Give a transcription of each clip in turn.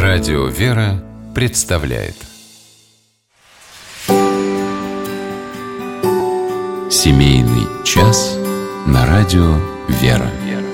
Радио «Вера» представляет Семейный час на радио «Вера».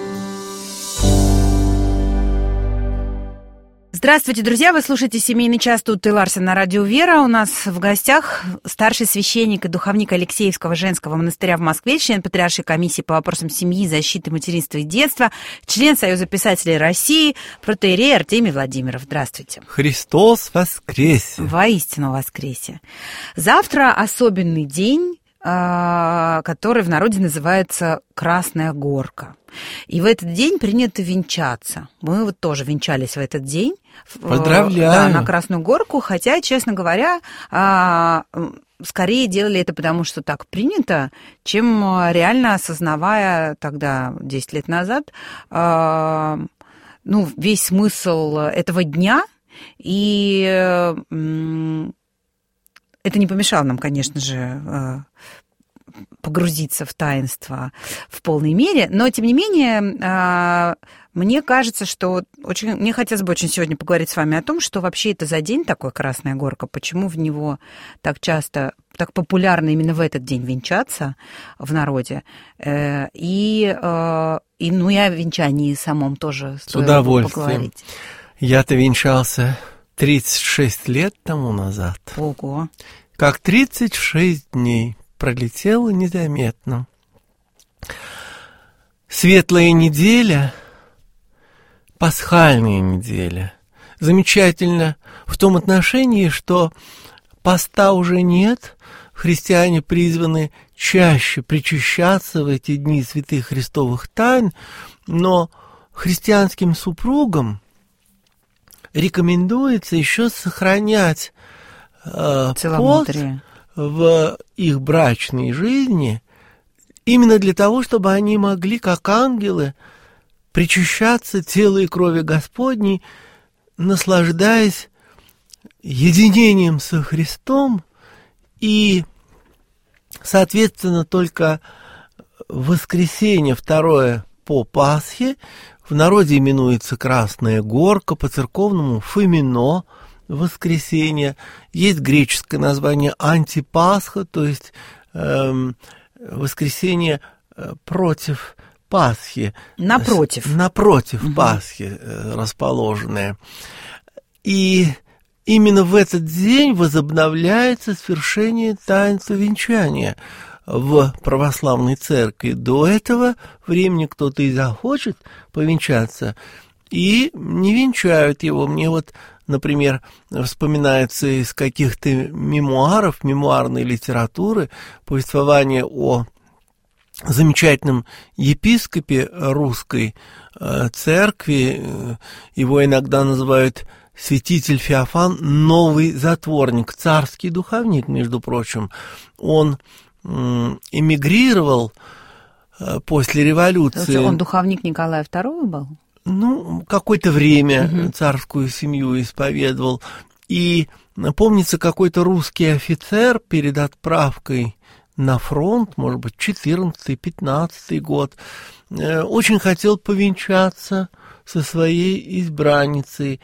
Здравствуйте, друзья! Вы слушаете «Семейный час» тут и Ларсен на радио «Вера». У нас в гостях старший священник и духовник Алексеевского женского монастыря в Москве, член Патриаршей комиссии по вопросам семьи, защиты материнства и детства, член Союза писателей России, протоиерей Артемий Владимиров. Здравствуйте! Христос воскресе! Воистину воскресе! Завтра особенный день, который в народе называется «Красная горка». И в этот день принято венчаться. Мы вот тоже венчались в этот день. Поздравляю! Да, на Красную горку, хотя, честно говоря, скорее делали это потому, что так принято, чем реально осознавая тогда, 10 лет назад, весь смысл этого дня. И это не помешало нам, конечно же, погрузиться в таинство в полной мере, но, тем не менее, мне кажется, что мне хотелось бы очень сегодня поговорить с вами о том, что вообще это за день такой Красная горка, почему в него так часто, так популярно именно в этот день венчаться в народе, и о венчании самом тоже стоило бы поговорить. Я-то венчался 36 лет тому назад. Ого! Как 36 дней пролетело незаметно. Светлая неделя, пасхальная неделя. Замечательно в том отношении, что поста уже нет, христиане призваны чаще причащаться в эти дни святых христовых тайн, но христианским супругам рекомендуется еще сохранять пост в их брачной жизни, именно для того, чтобы они могли, как ангелы, причащаться тела и крови Господней, наслаждаясь единением со Христом, и, соответственно, только воскресенье второе по Пасхе, в народе именуется Красная горка, по-церковному Фомино воскресенье, есть греческое название Антипасха, то есть воскресенье против Пасхи. Напротив Пасхи расположенное. И именно в этот день возобновляется свершение таинства венчания в православной церкви. До этого времени кто-то и захочет повенчаться, и не венчают его. Мне вот, например, вспоминается из каких-то мемуаров, мемуарной литературы, повествование о замечательном епископе русской церкви. Его иногда называют святитель Феофан, новый затворник, царский духовник, между прочим. Он эмигрировал после революции. Он духовник Николая II был? Какое-то время царскую семью исповедовал. И, помнится, какой-то русский офицер перед отправкой на фронт, может быть, 14-15 год, очень хотел повенчаться со своей избранницей.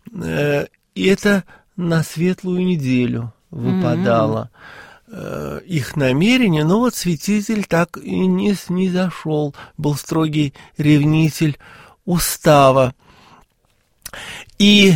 И это на Светлую неделю выпадало. Их намерение, но вот святитель так и не снизошел, был строгий ревнитель устава. И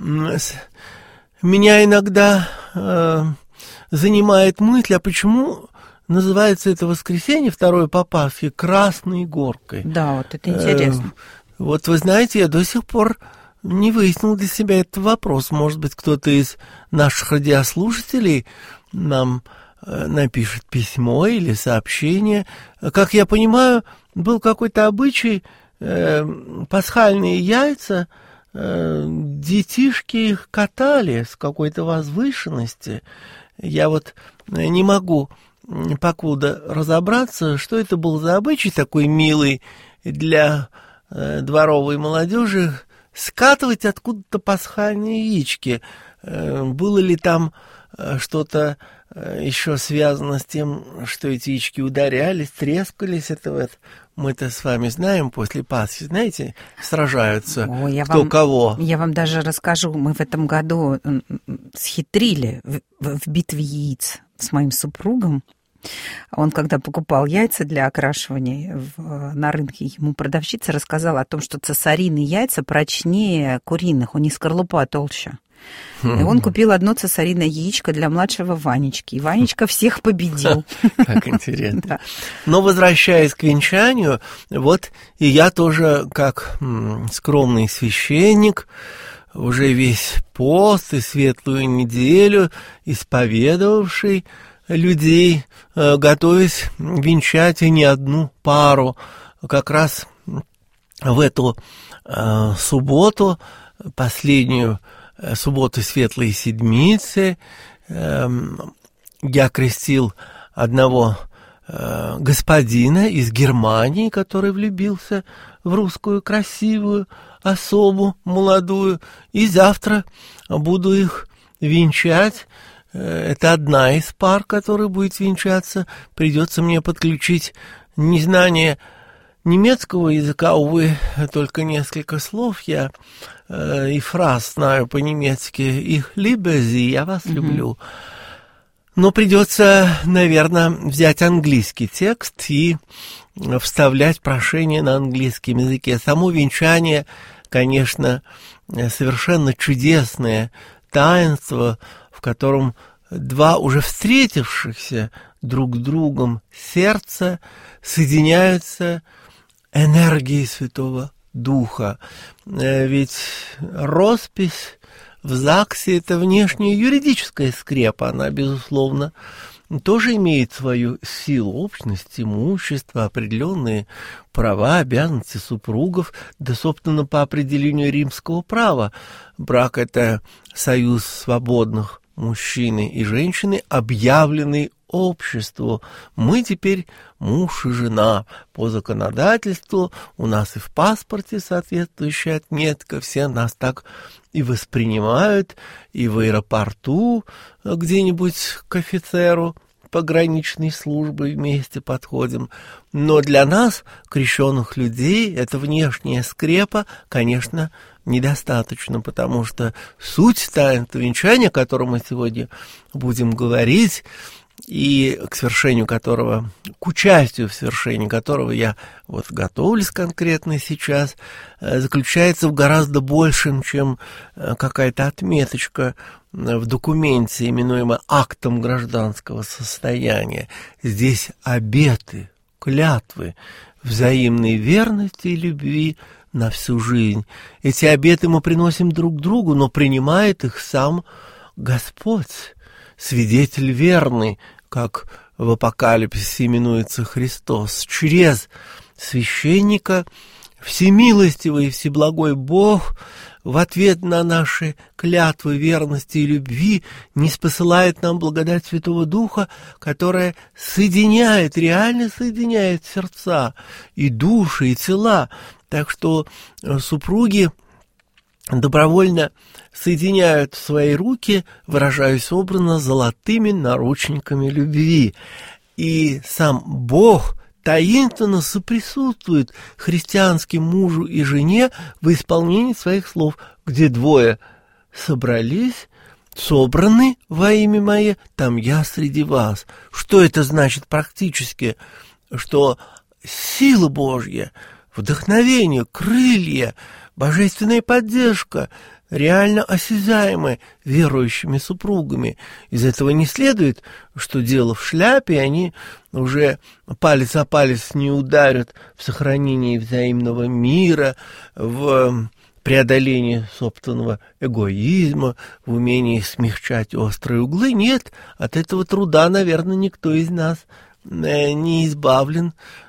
меня иногда занимает мысль, а почему называется это воскресенье, второе по Пасхе, Красной горкой? Да, вот это интересно. Вот вы знаете, я до сих пор не выяснил для себя этот вопрос. Может быть, кто-то из наших радиослушателей нам напишет письмо или сообщение. Как я понимаю, был какой-то обычай пасхальные яйца, детишки их катали с какой-то возвышенности. Я вот не могу покуда разобраться, что это был за обычай такой милый для дворовой молодежи, скатывать откуда-то пасхальные яички. Было ли там что-то еще связано с тем, что эти яички ударялись, трескались. Это вот мы-то с вами знаем, после Пасхи, знаете, сражаются кого. Я вам даже расскажу, мы в этом году схитрили в битве яиц с моим супругом. Он, когда покупал яйца для окрашивания на рынке, ему продавщица рассказала о том, что цесарины яйца прочнее куриных, у них скорлупа толще. И он купил одно цесариное яичко для младшего Ванечки. И Ванечка всех победил. Как интересно. Да. Но возвращаясь к венчанию, вот и я тоже, как скромный священник, уже весь пост и светлую неделю исповедовавший людей, готовясь венчать и не одну пару. Как раз в эту субботу, последнюю субботу Светлой Седмицы, я крестил одного господина из Германии, который влюбился в русскую красивую особу молодую, и завтра буду их венчать. Это одна из пар, которая будет венчаться. Придется мне подключить незнание немецкого языка, увы, только несколько слов я и фраз знаю по-немецки. «Ich liebe Sie», «я вас люблю». Но придется, наверное, взять английский текст и вставлять прошение на английском языке. Само венчание, конечно, совершенно чудесное таинство, в котором два уже встретившихся друг с другом сердца соединяются энергией Святого Духа. Ведь роспись в ЗАГСе — это внешняя юридическая скрепа, она, безусловно, тоже имеет свою силу, общность, имущество, определенные права, обязанности супругов, да, собственно, по определению римского права. Брак — это союз свободных мужчины и женщины, объявленный обществу. Мы теперь муж и жена по законодательству, у нас и в паспорте соответствующая отметка, все нас так и воспринимают, и в аэропорту где-нибудь к офицеру пограничной службы вместе подходим. Но для нас, крещенных людей, эта внешняя скрепа, конечно, недостаточно, потому что суть таинства венчания, о котором мы сегодня будем говорить, и к совершению которого, к участию в совершении которого я вот готовлюсь конкретно сейчас, заключается в гораздо большем, чем какая-то отметочка в документе, именуемом актом гражданского состояния. Здесь обеты, клятвы взаимной верности и любви на всю жизнь. Эти обеты мы приносим друг другу, но принимает их сам Господь, свидетель верный, как в Апокалипсисе именуется Христос. Через священника всемилостивый и всеблагой Бог в ответ на наши клятвы верности и любви ниспосылает нам благодать Святого Духа, которая соединяет, реально соединяет сердца и души, и тела. Так что супруги добровольно соединяют свои руки, выражаясь образно, золотыми наручниками любви. И сам Бог таинственно соприсутствует христианским мужу и жене в исполнении своих слов, где двое собрались, собраны во имя Мое, там я среди вас. Что это значит практически? Что сила Божья, вдохновение, крылья, божественная поддержка реально осязаемы верующими супругами. Из этого не следует, что дело в шляпе, они уже палец о палец не ударят в сохранении взаимного мира, в преодолении собственного эгоизма, в умении смягчать острые углы. Нет, от этого труда, наверное, никто из нас не избавлен,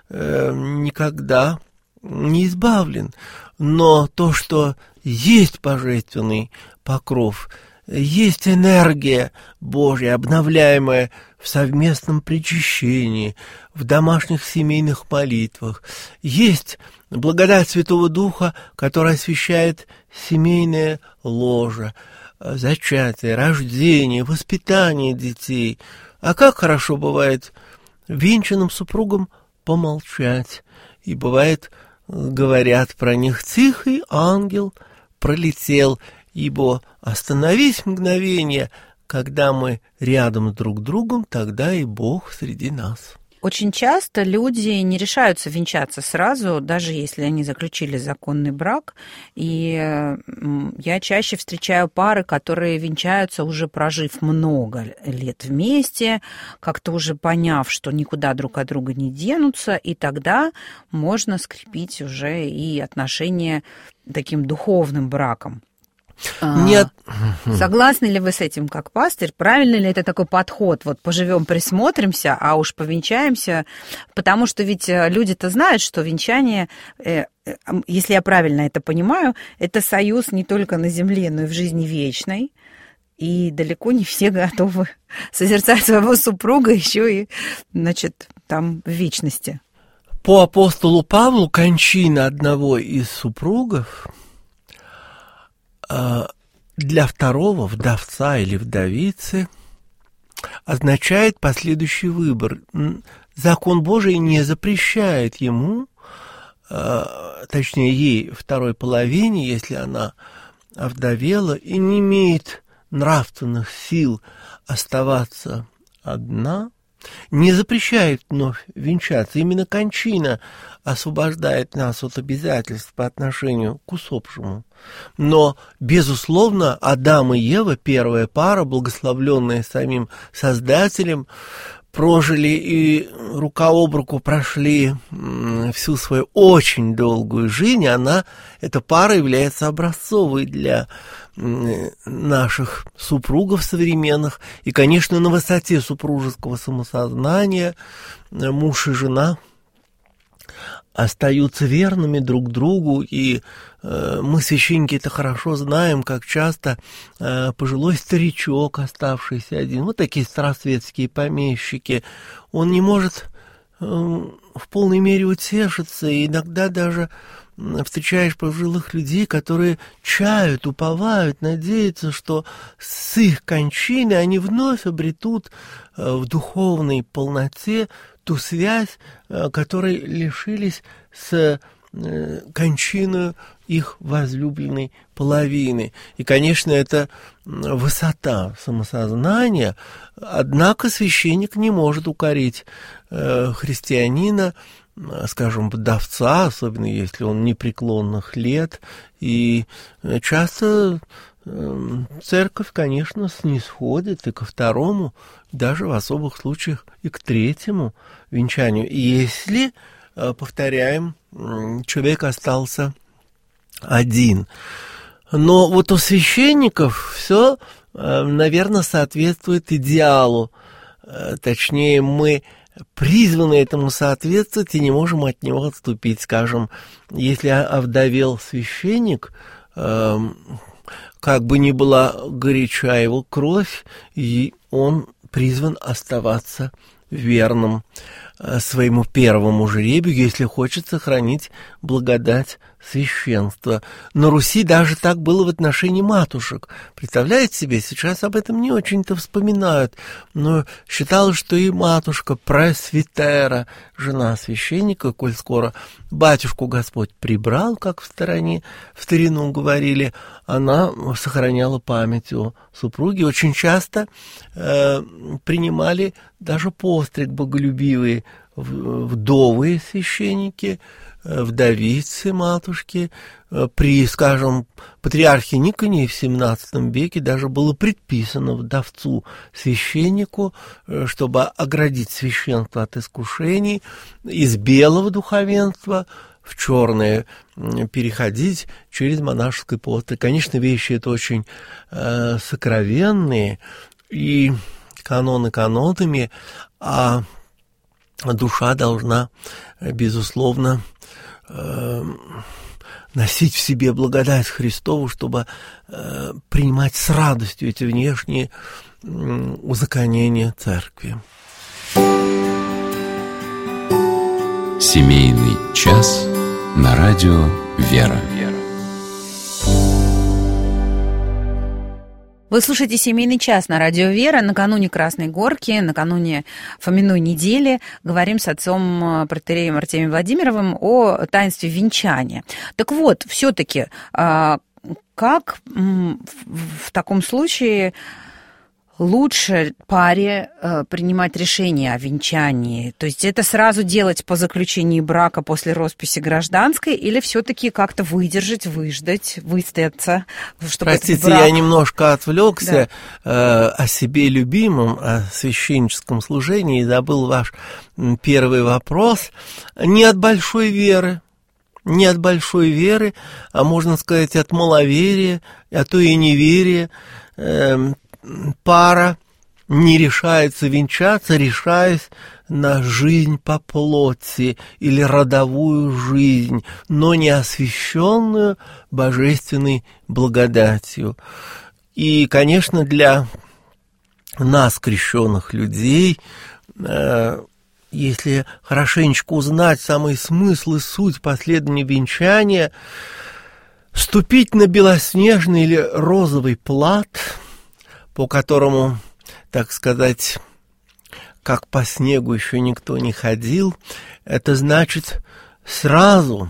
никогда не избавлен. Но то, что есть божественный покров, есть энергия Божья, обновляемая в совместном причащении, в домашних семейных молитвах, есть благодать Святого Духа, которая освещает семейное ложе. зачатие, рождение, воспитание детей. А как хорошо бывает венчанным супругам помолчать. И бывает, говорят про них: тихий ангел пролетел, ибо остановись мгновение, когда мы рядом друг с другом, тогда и Бог среди нас. Очень часто люди не решаются венчаться сразу, даже если они заключили законный брак. И я чаще встречаю пары, которые венчаются, уже прожив много лет вместе, как-то уже поняв, что никуда друг от друга не денутся, и тогда можно скрепить уже и отношения таким духовным браком. Нет. Согласны ли вы с этим как пастырь? Правильно ли это такой подход? Вот поживем, присмотримся, а уж повенчаемся. Потому что ведь люди-то знают, что венчание, если я правильно это понимаю, это союз не только на земле, но и в жизни вечной. И далеко не все готовы созерцать своего супруга еще и, значит, там в вечности. По апостолу Павлу кончина одного из супругов для второго, вдовца или вдовицы, означает последующий выбор. Закон Божий не запрещает ему, точнее ей, второй половине, если она овдовела и не имеет нравственных сил оставаться одна, не запрещает вновь венчаться. Именно кончина освобождает нас от обязательств по отношению к усопшему. Но, безусловно, Адам и Ева, первая пара, благословленная самим Создателем, прожили и рука об руку прошли всю свою очень долгую жизнь. Эта пара является образцовой для наших супругов современных. И, конечно, на высоте супружеского самосознания муж и жена остаются верными друг другу, и мы, священники, это хорошо знаем, как часто пожилой старичок, оставшийся один, вот такие старосветские помещики, он не может в полной мере утешиться, и иногда даже встречаешь пожилых людей, которые чают, уповают, надеются, что с их кончиной они вновь обретут в духовной полноте ту связь, которой лишились с кончиной их возлюбленной половины. И, конечно, это высота самосознания, однако священник не может укорить христианина, скажем, вдовца, особенно если он непреклонных лет, и часто церковь, конечно, снисходит и ко второму, даже в особых случаях и к третьему венчанию, если, повторяем, человек остался один. Но вот у священников все, наверное, соответствует идеалу, точнее, мы призваны этому соответствовать и не можем от него отступить. Скажем, если овдовел священник, как бы ни была горяча его кровь, и он призван оставаться верным своему первому жребию, если хочет сохранить благодать священства. На Руси даже так было в отношении матушек. Представляете себе, сейчас об этом не очень-то вспоминают, но считалось, что и матушка пресвитера, жена священника, коль скоро батюшку Господь прибрал, как в старину говорили, она сохраняла память о супруге. Очень часто принимали даже постриг боголюбивые вдовые священники, вдовицы матушки. При, скажем, патриархе Никонии в XVII веке даже было предписано вдовцу священнику, чтобы оградить священство от искушений, из белого духовенства в черное переходить через монашеский пост. И, конечно, вещи это очень сокровенные, и каноны канонами, а душа должна, безусловно, носить в себе благодать Христову, чтобы принимать с радостью эти внешние узаконения церкви. Семейный час на радио «Вера». Вы слушаете «Семейный час» на радио «Вера». Накануне Красной Горки, накануне Фоминой недели говорим с отцом протоиереем Артемием Владимировым о таинстве венчания. Так вот, все-таки, как в таком случае лучше паре принимать решение о венчании? То есть это сразу делать по заключении брака после росписи гражданской или все-таки как-то выдержать, выждать, выстояться? Чтобы Простите, брак... я немножко отвлекся о себе любимом, о священническом служении, и забыл ваш первый вопрос. Не от большой веры, а можно сказать от маловерия, а то и неверия. Пара не решается венчаться, решаясь на жизнь по плоти или родовую жизнь, но не освященную божественной благодатью. И, конечно, для нас, крещенных людей, если хорошенечко узнать самый смысл и суть последования венчания, ступить на белоснежный или розовый плат, по которому, так сказать, как по снегу еще никто не ходил, это значит сразу,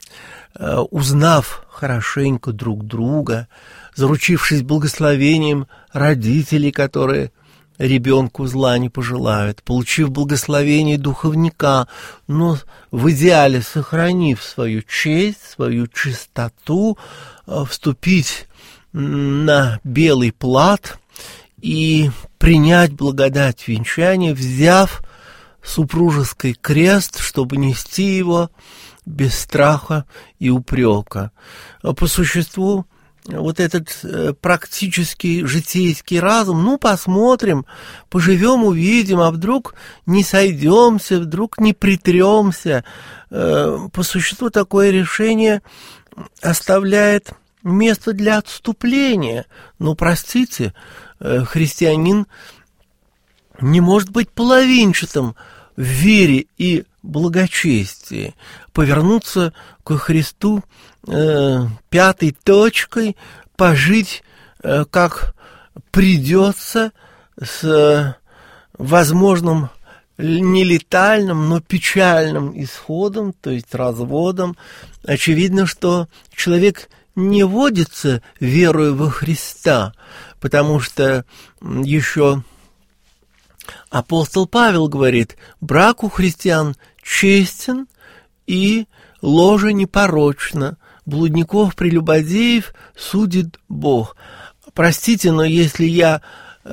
узнав хорошенько друг друга, заручившись благословением родителей, которые ребенку зла не пожелают, получив благословение духовника, но в идеале сохранив свою честь, свою чистоту, вступить на белый плат и принять благодать венчания, взяв супружеский крест, чтобы нести его без страха и упрека. По существу, вот этот практический житейский разум, посмотрим, поживем, увидим, а вдруг не сойдемся, вдруг не притремся. По существу такое решение оставляет место для отступления. Простите, христианин не может быть половинчатым в вере и благочестии. Повернуться к Христу пятой точкой, пожить как придется, с возможным нелетальным, но печальным исходом, то есть разводом. Очевидно, что человек не водится верою во Христа, потому что еще апостол Павел говорит: брак у христиан честен и ложе непорочно, блудников, прелюбодеев судит Бог. Простите, но если я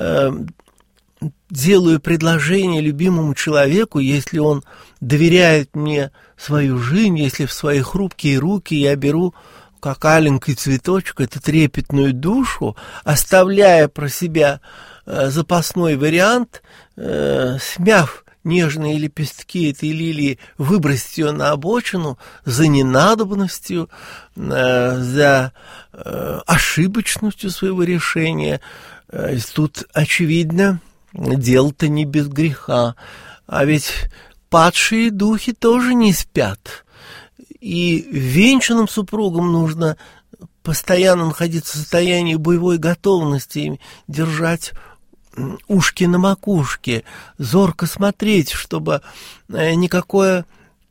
делаю предложение любимому человеку, если он доверяет мне свою жизнь, если в свои хрупкие руки я беру, как аленький цветочек, эту трепетную душу, оставляя про себя запасной вариант, смяв нежные лепестки этой лилии, выбросить ее на обочину за ненадобностью, за ошибочностью своего решения. Тут, очевидно, дело-то не без греха. А ведь падшие духи тоже не спят. И венчанным супругам нужно постоянно находиться в состоянии боевой готовности, держать ушки на макушке, зорко смотреть, чтобы никакое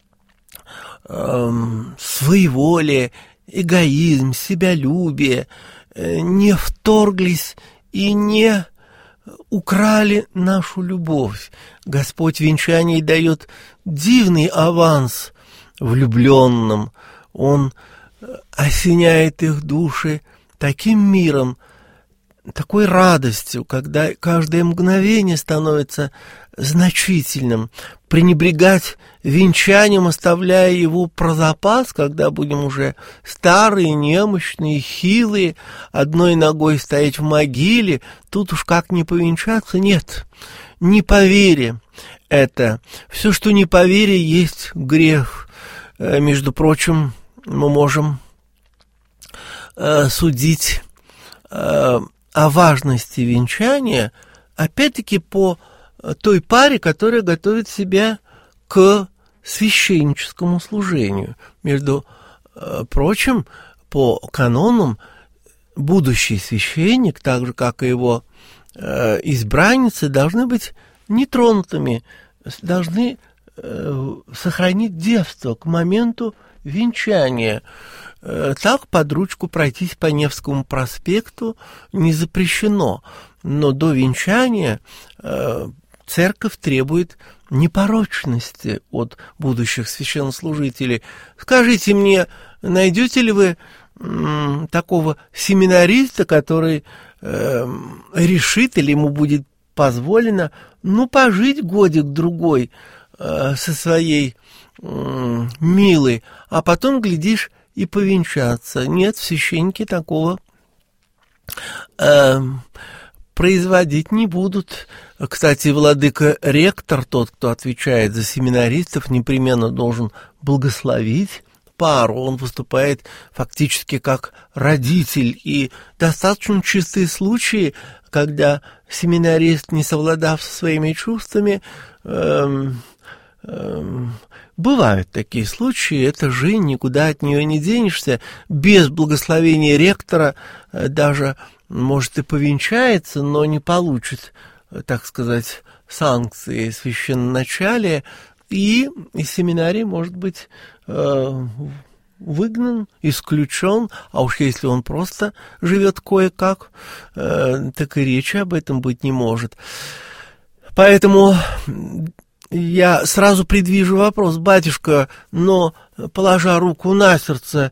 своеволие, эгоизм, себялюбие не вторглись и не украли нашу любовь. Господь венчаний дает дивный аванс влюбленным. Он осеняет их души таким миром, такой радостью, когда каждое мгновение становится значительным. Пренебрегать венчанием, оставляя его про запас, когда будем уже старые, немощные, хилые, одной ногой стоять в могиле, тут уж как не повенчаться, нет, не по вере это. Все, что не по вере, есть грех. Между прочим, мы можем судить о важности венчания, опять-таки, по той паре, которая готовит себя к священническому служению. Между прочим, по канонам будущий священник, так же, как и его избранницы, должны быть нетронутыми, должны сохранить девство к моменту венчания. Так под ручку пройтись по Невскому проспекту не запрещено, но до венчания церковь требует непорочности от будущих священнослужителей. Скажите мне, найдете ли вы такого семинариста, который решит или ему будет позволено, пожить годик-другой со своей милой, а потом, глядишь, и повенчаться? Нет, священники такого производить не будут. Кстати, владыка-ректор, тот, кто отвечает за семинаристов, непременно должен благословить пару. Он выступает фактически как родитель. И достаточно чистые случаи, когда семинарист, не совладав со своими чувствами, бывают такие случаи, это жизнь, никуда от нее не денешься. Без благословения ректора даже, может, и повенчается, но не получит, так сказать, санкции священноначалия, и из семинарии может быть выгнан, исключен, а уж если он просто живет кое-как, так и речи об этом быть не может. Поэтому я сразу предвижу вопрос: батюшка, но, положа руку на сердце,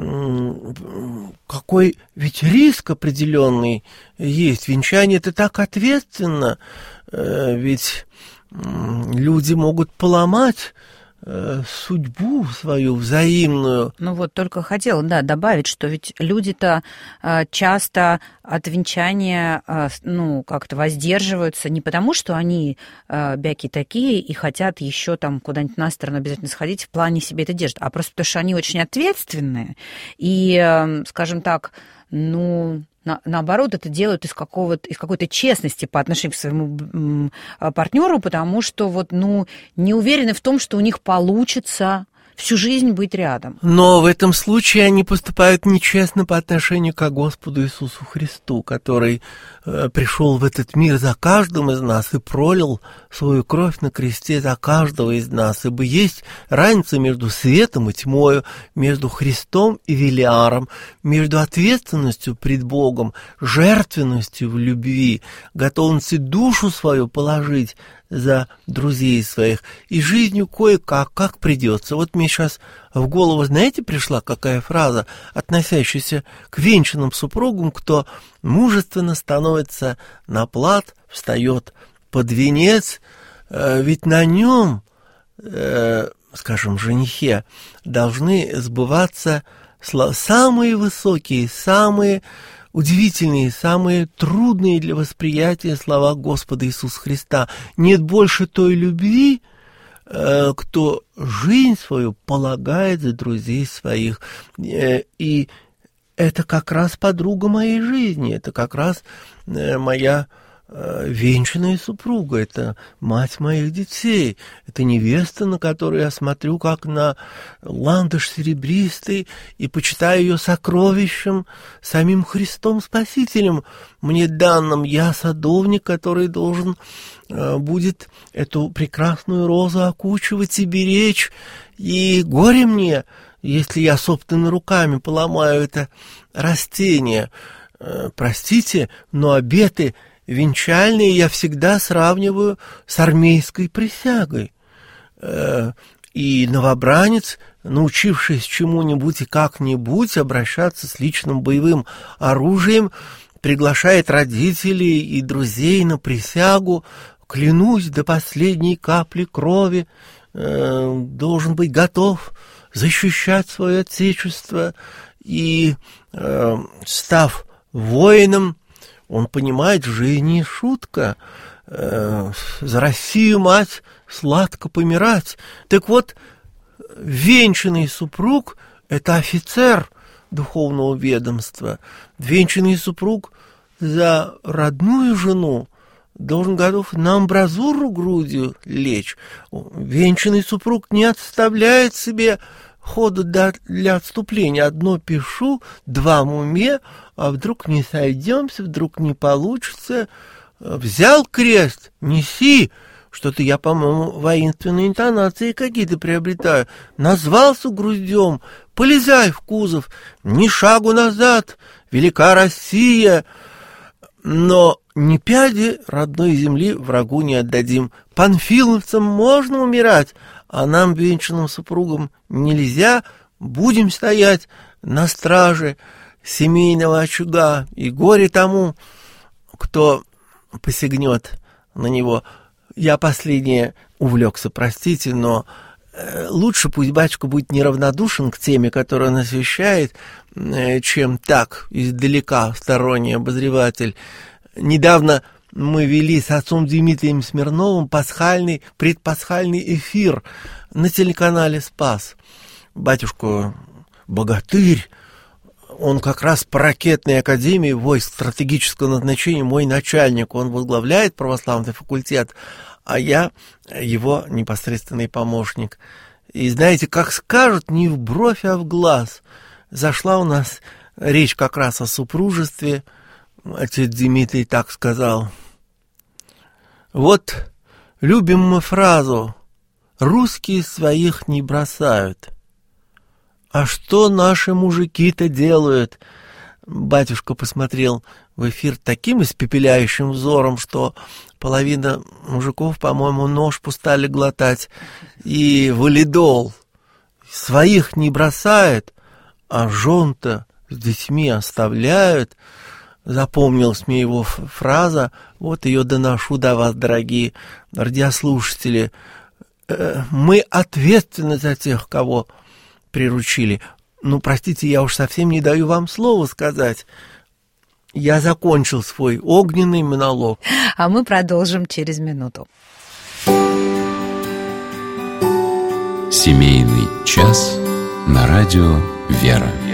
какой ведь риск определенный есть. Венчание — это так ответственно, ведь люди могут поломать судьбу свою взаимную. Только хотела, добавить, что ведь люди-то часто от венчания, как-то воздерживаются не потому, что они бяки такие и хотят еще там куда-нибудь на сторону обязательно сходить, в плане себе это держат, а просто потому, что они очень ответственные и, скажем так, наоборот, это делают из какой-то честности по отношению к своему партнеру, потому что не уверены в том, что у них получится всю жизнь быть рядом. Но в этом случае они поступают нечестно по отношению к Господу Иисусу Христу, который пришел в этот мир за каждым из нас и пролил свою кровь на кресте за каждого из нас. Ибо есть разница между светом и тьмою, между Христом и Велиаром, между ответственностью пред Богом, жертвенностью в любви, готовностью душу свою положить за друзей своих и жизнью кое-как, как придется. Вот мне сейчас в голову, знаете, пришла какая фраза, относящаяся к венчанным супругам: кто мужественно становится на плат, встает под венец, ведь на нем, скажем, женихе, должны сбываться самые высокие, самые удивительные, самые трудные для восприятия слова Господа Иисуса Христа. Нет больше той любви, кто жизнь свою полагает за друзей своих. И это как раз подруга моей жизни, это как раз моя венчанная супруга, это мать моих детей, это невеста, на которую я смотрю как на ландыш серебристый и почитаю ее сокровищем, самим Христом Спасителем мне данным. Я садовник, который должен будет эту прекрасную розу окучивать и беречь, и горе мне, если я собственными руками поломаю это растение. Простите, но обеты венчальные я всегда сравниваю с армейской присягой. И новобранец, научившись чему-нибудь и как-нибудь обращаться с личным боевым оружием, приглашает родителей и друзей на присягу: клянусь до последней капли крови, должен быть готов защищать свое отечество. И, став воином, он понимает, жизнь не шутка, за Россию, мать, сладко помирать. Так вот, венчанный супруг — это офицер духовного ведомства. Венчанный супруг за родную жену должен готов на амбразуру грудью лечь. Венчанный супруг не отставляет себе ходу для отступления. Одно пишу, два в уме, а вдруг не сойдемся, вдруг не получится. Взял крест, неси. Что-то я, по-моему, воинственные интонации какие-то приобретаю. Назвался груздем, полезай в кузов, ни шагу назад, велика Россия. Но ни пяди родной земли врагу не отдадим. Панфиловцам можно умирать, а нам, венчанным супругам, нельзя. Будем стоять на страже семейного очага, и горе тому, кто посягнет на него. Я последнее увлекся, простите, но лучше пусть батюшка будет неравнодушен к теме, которую он освещает, чем так, издалека, сторонний обозреватель. Недавно мы вели с отцом Дмитрием Смирновым предпасхальный эфир на телеканале «Спас». Батюшка богатырь, он как раз по ракетной академии войск стратегического назначения мой начальник, он возглавляет православный факультет, а я его непосредственный помощник. И знаете, как скажут, не в бровь, а в глаз. Зашла у нас речь как раз о супружестве. Отец Дмитрий так сказал. Вот любим мы фразу «русские своих не бросают». А что наши мужики-то делают? Батюшка посмотрел в эфир таким испепеляющим взором, что половина мужиков, по-моему, ножпу стали глотать. И валидол. Своих не бросает, а жен-то с детьми оставляют. Запомнилась мне его фраза, вот ее доношу до вас, дорогие радиослушатели. Мы ответственны за тех, кого приручили. Ну, простите, я уж совсем не даю вам слова сказать. Я закончил свой огненный монолог. А мы продолжим через минуту. Семейный час на радио «Вера».